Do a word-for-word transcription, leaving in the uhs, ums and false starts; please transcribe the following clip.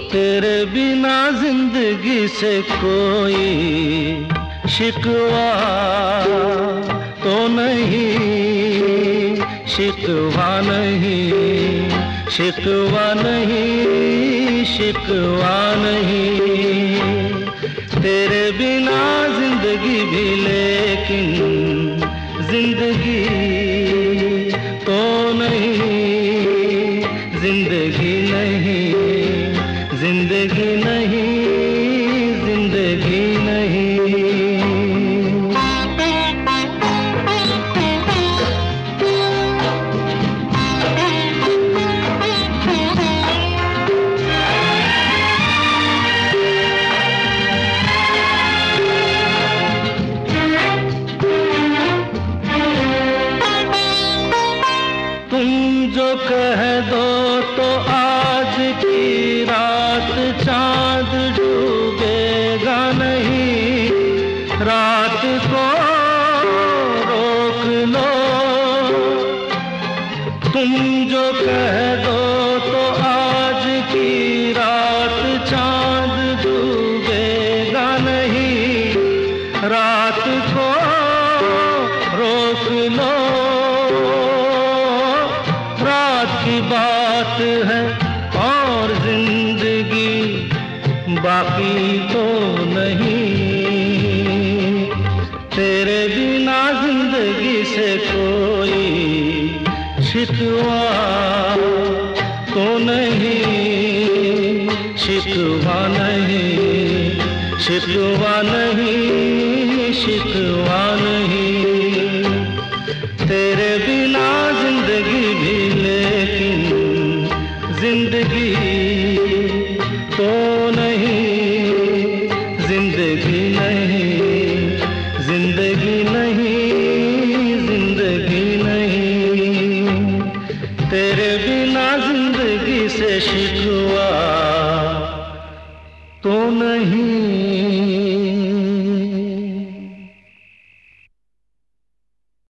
तेरे बिना जिंदगी से कोई शिकवा तो नहीं, शिकवा नहीं, शिकवा नहीं, शिकवा नहीं। तेरे बिना जिंदगी भी लेकिन जिंदगी तो नहीं, जिंदगी नहीं, जिंदगी नहीं, जिंदगी नहीं। तुम जो कह दो तो आज की रात चांद डूबेगा नहीं, रात को रोक लो। तुम जो कह दो तो आज की रात चांद डूबेगा नहीं, रात को रोक लो। रात की बात है और जिंदगी बाकी तो नहीं। तेरे बिना जिंदगी से कोई शिकवा तो नहीं, शिकवा नहीं, शिकवा नहीं, शिकवा